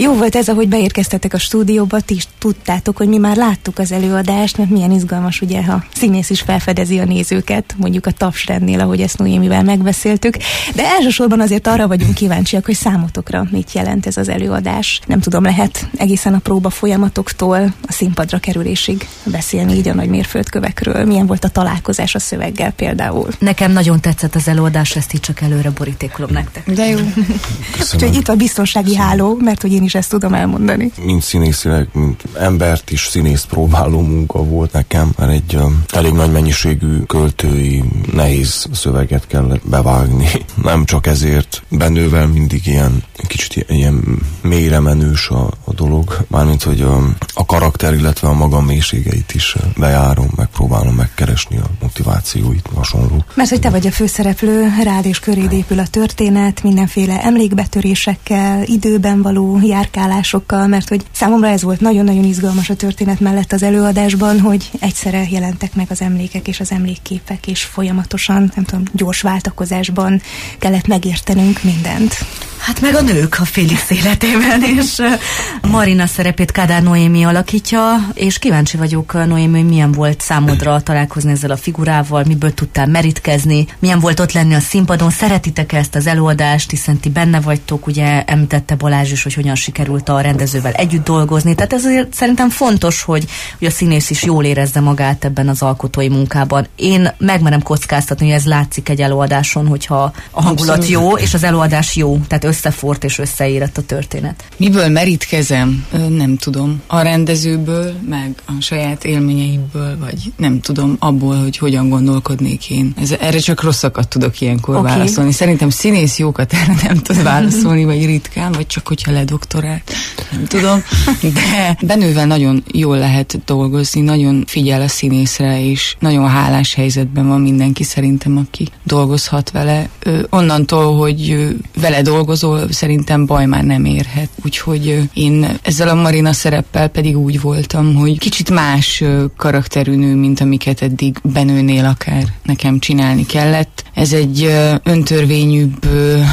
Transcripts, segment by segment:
Jó volt ez, ahogy beérkeztetek a stúdióba, ti is tudtátok, hogy mi már láttuk az előadást, mert milyen izgalmas, ugye, ha színész is felfedezi a nézőket, mondjuk a tapsrendnél, ahogy ezt Noémivel megbeszéltük, de elsősorban azért arra vagyunk kíváncsiak, hogy számotokra mit jelent ez az előadás. Nem tudom, lehet egészen a próba folyamatoktól a színpadra kerülésig beszélni így a nagy mérföldkövekről. Milyen volt a találkozás a szöveggel például? Nekem nagyon tetszett az előadás, ezt így csak előre borítékolom nektek. De jó. Úgyhogy itt a biztonsági háló, mert hogy én is ezt tudom elmondani. Mint színészileg, mint embert is színészt próbáló munka volt nekem, mert egy elég nagy mennyiségű költői, nehéz szöveget kellett bevágni. Nem csak ezért, Benővel mindig ilyen kicsit ilyen mélyre menős a dolog, mármint, hogy a karakter, illetve a maga mélységeit is bejárom, megpróbálom megkeresni a motivációit, hasonló. Mert hogy te vagy a főszereplő, rád és köréd épül a történet, mindenféle emlékbetörésekkel, időben való járkálásokkal, mert hogy számomra ez volt nagyon-nagyon izgalmas a történet mellett az előadásban, hogy egyszerre jelentek meg az emlékek és az emlékképek, és folyamatosan, nem tudom, gyors váltakozásban kellett megértenünk mindent. Hát meg a nők a Félix életében, és Marina szerepét Kádár Noémi alakítja, és kíváncsi vagyok, Noémi, hogy milyen volt számodra találkozni ezzel a figurával, miből tudtál merítkezni, milyen volt ott lenni a színpadon, szeretitek ezt az előadást, hiszen ti benne vagytok, ugye említette Balázs is, hogy hogyan sikerült a rendezővel együtt dolgozni, tehát ez azért szerintem fontos, hogy a színész is jól érezze magát ebben az alkotói munkában. Én megmerem kockáztatni, hogy ez látszik egy előadáson, hogyha a hangulat jó, és az előadás jó, tehát összefort és összeérett a történet. Miből merítkezem? Nem tudom. A rendezőből, meg a saját élményeiből, vagy nem tudom, abból, hogy hogyan gondolkodnék én. Erre csak rosszakat tudok ilyenkor válaszolni. Szerintem színész jókat erre nem tud válaszolni, vagy ritkán, vagy csak hogyha ledoktorált. Nem tudom. De Benővel nagyon jól lehet dolgozni, nagyon figyel a színészre, és nagyon hálás helyzetben van mindenki szerintem, aki dolgozhat vele. Onnantól, hogy vele dolgozol, szerintem baj már nem érhet. Úgyhogy én ezzel a Marina szereppel pedig úgy voltam, hogy kicsit más karakterű nő, mint amiket eddig Benőnél akár nekem csinálni kellett. Ez egy öntörvényűbb,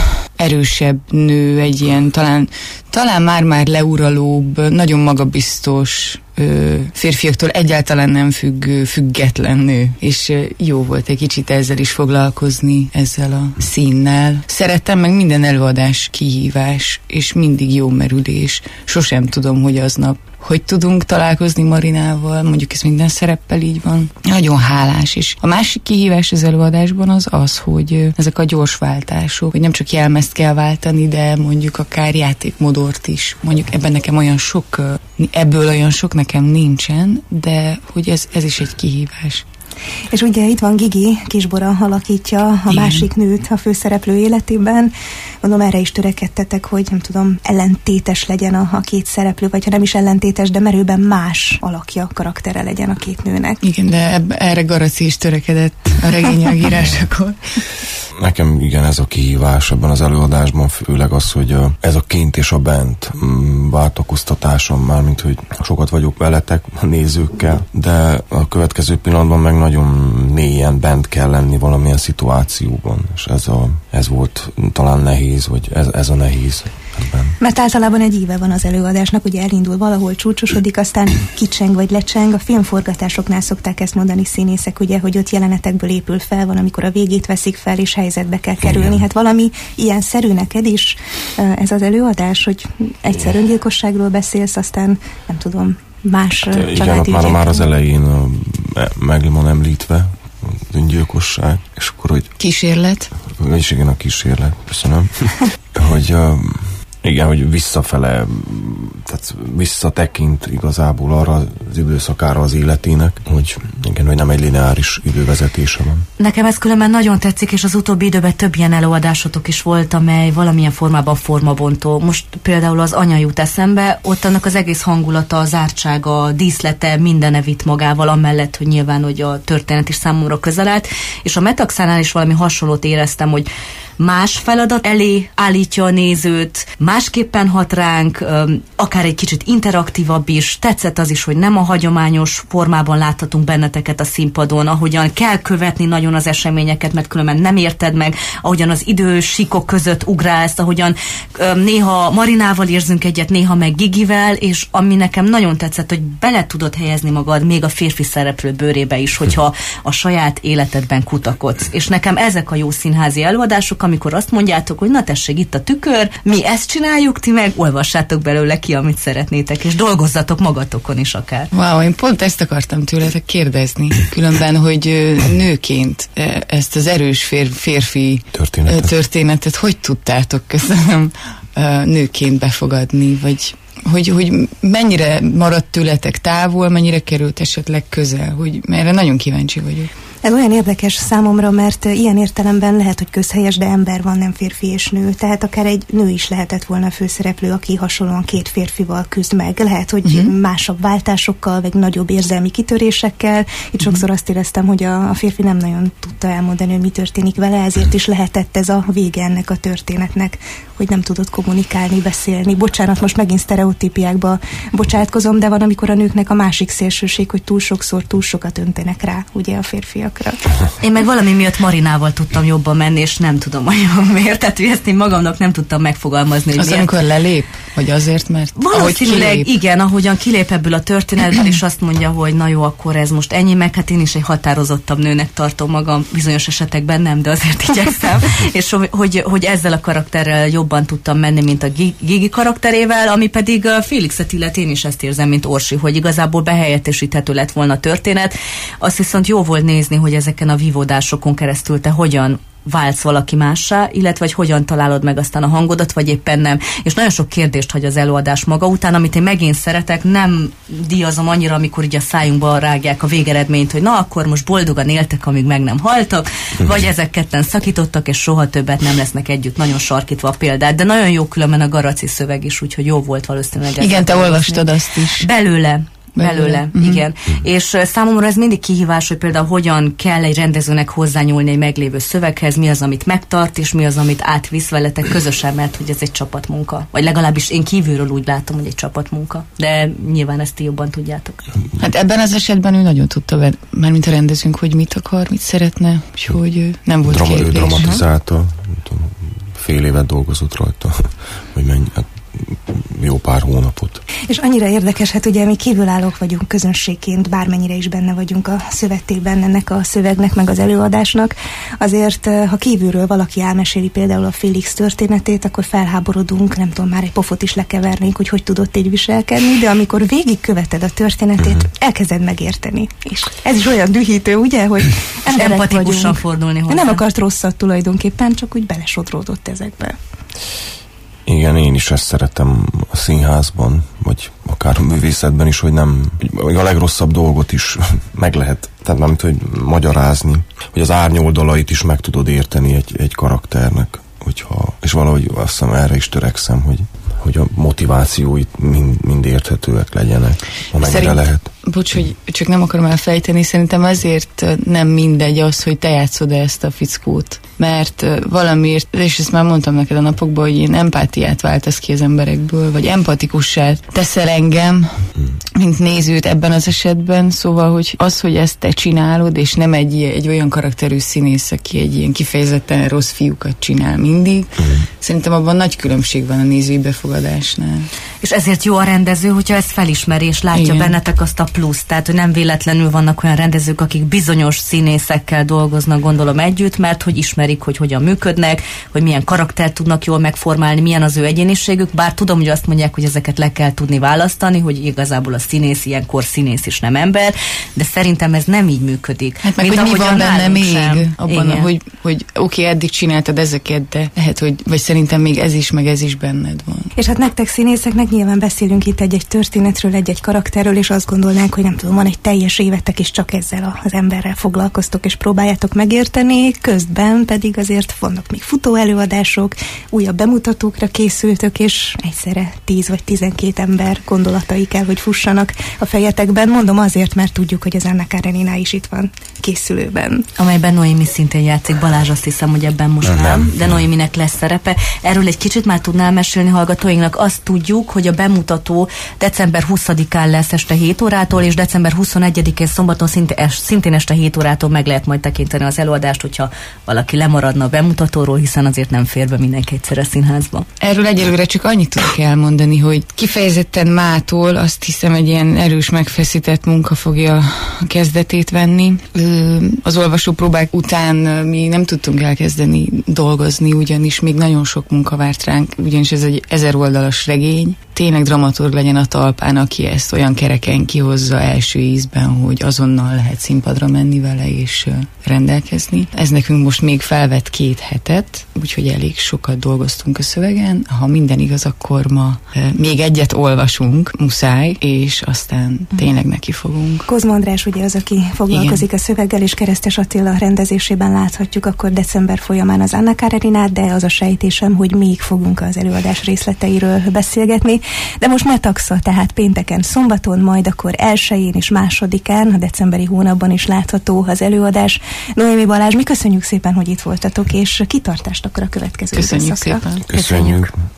erősebb nő, egy ilyen talán már leuralóbb, nagyon magabiztos, férfiaktól egyáltalán nem független nő. És jó volt egy kicsit ezzel is foglalkozni, ezzel a színnel. Szerettem, meg minden előadás kihívás, és mindig jó merülés. Sosem tudom, hogy aznap hogy tudunk találkozni Marinával, mondjuk ez minden szereppel így van. Nagyon hálás, és a másik kihívás az előadásban az, hogy ezek a gyors váltások, hogy nem csak jelmezt kell váltani, de mondjuk akár játékmodort is. Mondjuk ebből olyan sok nekem nincsen, de hogy ez is egy kihívás. És ugye itt van Gigi, Kisbora alakítja a másik nőt a főszereplő életében. Mondom, erre is törekedtetek, hogy nem tudom, ellentétes legyen a két szereplő, vagy ha nem is ellentétes, de merőben más alakja, karaktere legyen a két nőnek. Igen, de erre Garaci is törekedett a regényanyagírásakor. Nekem igen, ez a kihívás ebben az előadásban, főleg az, hogy ez a kint és a bent váltakoztatásom, mármint, hogy sokat vagyok veletek, a nézőkkel, de a következő pillanatban meg nagyon mélyen bent kell lenni valamilyen szituációban, és ez volt talán nehéz, vagy ez a nehéz ebben. Mert általában egy íve van az előadásnak, ugye elindul valahol, csúcsosodik, aztán kicseng vagy lecseng. A filmforgatásoknál szokták ezt mondani színészek, ugye, hogy ott jelenetekből épül fel, van, amikor a végét veszik fel, és helyzetbe kell kerülni. Igen. Hát valami ilyen szerű neked is ez az előadás, hogy egyszer öngyilkosságról beszélsz, aztán nem tudom, más családi ügyek. Már az elején meg van említve az öngyilkosság, és akkor, hogy... Kísérlet. És igen, a kísérlet, köszönöm. hogy igen, hogy visszafele, tehát visszatekint igazából arra az időszakára az életének, hogy igen, hogy nem egy lineáris idővezetése van. Nekem ez különben nagyon tetszik, és az utóbbi időben több ilyen előadásotok is volt, amely valamilyen formában formabontó. Most például az Anya jut eszembe, ott annak az egész hangulata, az ártsága, a díszlete, mindene vitt magával, amellett, hogy nyilván, hogy a történet is számomra közel állt, és a Metaxánál is valami hasonlót éreztem, hogy más feladat elé állítja a nézőt, másképpen hat ránk, akár akár egy kicsit interaktívabb is. Tetszett az is, hogy nem a hagyományos formában láthatunk benneteket a színpadon, ahogyan kell követni nagyon az eseményeket, mert különben nem érted meg, ahogyan az idősíkok között ugrálsz, ahogyan néha Marinával érzünk egyet, néha meg Gigivel, és ami nekem nagyon tetszett, hogy bele tudod helyezni magad még a férfi szereplő bőrébe is, hogyha a saját életedben kutakodsz. És nekem ezek a jó színházi előadások, amikor azt mondjátok, hogy na tessék, itt a tükör, mi ezt csináljuk, ti meg olvassátok belőle ki, amit szeretnétek, és dolgozzatok magatokon is akár. Wow, én pont ezt akartam tőletek kérdezni. Különben, hogy nőként ezt az erős férfi történetet hogy tudtátok, köszönöm, nőként befogadni, vagy hogy mennyire maradt tőletek távol, mennyire került esetleg közel, hogy erre nagyon kíváncsi vagyok. Ez olyan érdekes számomra, mert ilyen értelemben lehet, hogy közhelyes, de ember van, nem férfi és nő. Tehát akár egy nő is lehetett volna a főszereplő, aki hasonlóan két férfival küzd meg. Lehet, hogy másabb váltásokkal, vagy nagyobb érzelmi kitörésekkel. Itt sokszor azt éreztem, hogy a férfi nem nagyon tudta elmondani, hogy mi történik vele, ezért is lehetett ez a vége ennek a történetnek, hogy nem tudott kommunikálni, beszélni. Bocsánat, most megint sztereotípiákba bocsátkozom, de van, amikor a nőknek a másik szélsőség, hogy túl sokszor túl sokat öntenek rá, ugye a férfiakra. Én meg valami miatt Marinával tudtam jobban menni, és nem tudom olyan miért. Tehát ezt én magamnak nem tudtam megfogalmazni. Az amikor lelép? Vagy azért, mert valószínűleg igen, ahogyan kilép ebből a történetből, és azt mondja, hogy na jó, akkor ez most ennyi, meg hát én is egy határozottabb nőnek tartom magam, bizonyos esetekben nem, de azért igyekszem. És hogy ezzel a karakterrel jobban tudtam menni, mint a Gigi karakterével, ami pedig a Félixet illeti, én is ezt érzem, mint Orsi, hogy igazából behelyettesíthető lett volna a történet. Azt viszont jó volt nézni, hogy ezeken a vívódásokon keresztül te hogyan váltsz valaki mássá, illetve hogy hogyan találod meg aztán a hangodat, vagy éppen nem. És nagyon sok kérdést hagy az előadás maga után, amit én megint szeretek, nem díjazom annyira, amikor így a szájunkba rágják a végeredményt, hogy na, akkor most boldogan éltek, amíg meg nem haltak, vagy ezek ketten szakítottak, és soha többet nem lesznek együtt. Nagyon sarkítva a példát, de nagyon jó különben a Garaci szöveg is, úgyhogy jó volt valószínűleg. Igen, te olvastad azt is. Belőle, igen. És számomra ez mindig kihívás, hogy például hogyan kell egy rendezőnek hozzányúlni egy meglévő szöveghez, mi az, amit megtart, és mi az, amit átvisz veletek közösen, mert hogy ez egy csapatmunka. Vagy legalábbis én kívülről úgy látom, hogy egy csapatmunka. De nyilván ezt ti jobban tudjátok. Hát ebben az esetben ő nagyon tudta, mármint a rendezőnk, hogy mit akar, mit szeretne, és hogy nem volt kérdés. Ő dramatizálta, fél évet dolgozott rajta, hogy mennyi, jó pár hónapot. És annyira érdekes, hát ugye mi kívülállók vagyunk közönségként, bármennyire is benne vagyunk a szövetében ennek a szövegnek, meg az előadásnak. Azért, ha kívülről valaki elmeséli például a Félix történetét, akkor felháborodunk, nem tudom, már egy pofot is lekevernénk, hogy tudott így viselkedni, de amikor végigköveted a történetét, elkezded megérteni. És ez is olyan dühítő, ugye, hogy empatikusan fordulni hozzá. Nem akart rosszat tulajdonképpen, csak úgy belesodródott ezekbe. Igen, én is ezt szeretem a színházban, vagy akár a művészetben is, hogy nem, hogy a legrosszabb dolgot is meg lehet, tehát nem hogy magyarázni, hogy az árnyoldalait is meg tudod érteni egy karakternek, és valahogy azt hiszem erre is törekszem, hogy a motivációit mind érthetőek legyenek, amennyire lehet. Bocs, hogy csak nem akarom elfejteni, szerintem azért nem mindegy az, hogy te játszod ezt a fickót. Mert valamiért, és ezt már mondtam neked a napokban, hogy én empátiát váltasz ki az emberekből, vagy empatikussá teszel engem, mint nézőt ebben az esetben, szóval, hogy az, hogy ezt te csinálod, és nem egy olyan karakterű színész, aki egy ilyen kifejezetten rossz fiúkat csinál mindig, szerintem abban nagy különbség van a nézői befogadásnál. És ezért jó a rendező, hogyha ezt felismeri, és látja bennetek azt a plusz. Tehát, hogy nem véletlenül vannak olyan rendezők, akik bizonyos színészekkel dolgoznak, gondolom együtt, mert hogy ismerik, hogy hogyan működnek, hogy milyen karaktert tudnak jól megformálni, milyen az ő egyéniségük, bár tudom, hogy azt mondják, hogy ezeket le kell tudni választani, hogy igazából a színész ilyenkor színész és nem ember, de szerintem ez nem így működik. Hát meg, hogy mi van benne még abban, hogy oké, eddig csináltad ezeket, de lehet, hogy vagy szerintem még ez is, meg ez is benned van. És hát nektek színészeknek nyilván beszélünk itt egy történetről, egy karakterről, és azt gondolnánk, hogy nem tudom, van egy teljes évetek, és csak ezzel az emberrel foglalkoztok, és próbáljátok megérteni, közben pedig azért vannak még futó előadások, újabb bemutatókra készültök, és egyszerre 10 vagy 12 ember gondolatai kell, hogy fussanak a fejetekben. Mondom azért, mert tudjuk, hogy az Anna Karenina is itt van készülőben. Amelyben Noémi szintén játszik, Balázs azt hiszem, hogy ebben most nem, de Noéminek lesz szerepe. erről egy kicsit már tudnál mesélni hallgatóinknak. Azt tudjuk, hogy a bemutató december 20-án lesz este 7 órától, és december 21-én szombaton szintén este 7 órától meg lehet majd tekinteni az előadást, hogyha valaki lemaradna a bemutatóról, hiszen azért nem fér be mindenki egyszerre színházba. Erről egyelőre csak annyit tudok elmondani, hogy kifejezetten mától azt hiszem egy ilyen erős megfeszített munka fogja a kezdetét venni. Az olvasópróbák után mi nem tudtunk elkezdeni dolgozni, ugyanis még nagyon sok munka várt ránk, ugyanis ez egy 1000 oldalas regény. Tényleg dramaturg legyen a talpán, aki ezt olyan kereken kihozza első ízben, hogy azonnal lehet színpadra menni vele és rendelkezni. Ez nekünk most még felvett 2 hetet, úgyhogy elég sokat dolgoztunk a szövegen. Ha minden igaz, akkor ma még egyet olvasunk, muszáj, és aztán tényleg neki fogunk. Kozma András ugye az, aki foglalkozik a szöveggel, és Keresztes Attila rendezésében láthatjuk akkor december folyamán az Anna Kareninát, de az a sejtésem, hogy még fogunk az előadás részleteiről beszélgetni. De most metaxa, tehát pénteken, szombaton, majd akkor 1-én és 2-án, a decemberi hónapban is látható az előadás. Noémi Balázs, mi köszönjük szépen, hogy itt voltatok, és kitartást akkor a következő Köszönjük szépen. Köszönjük.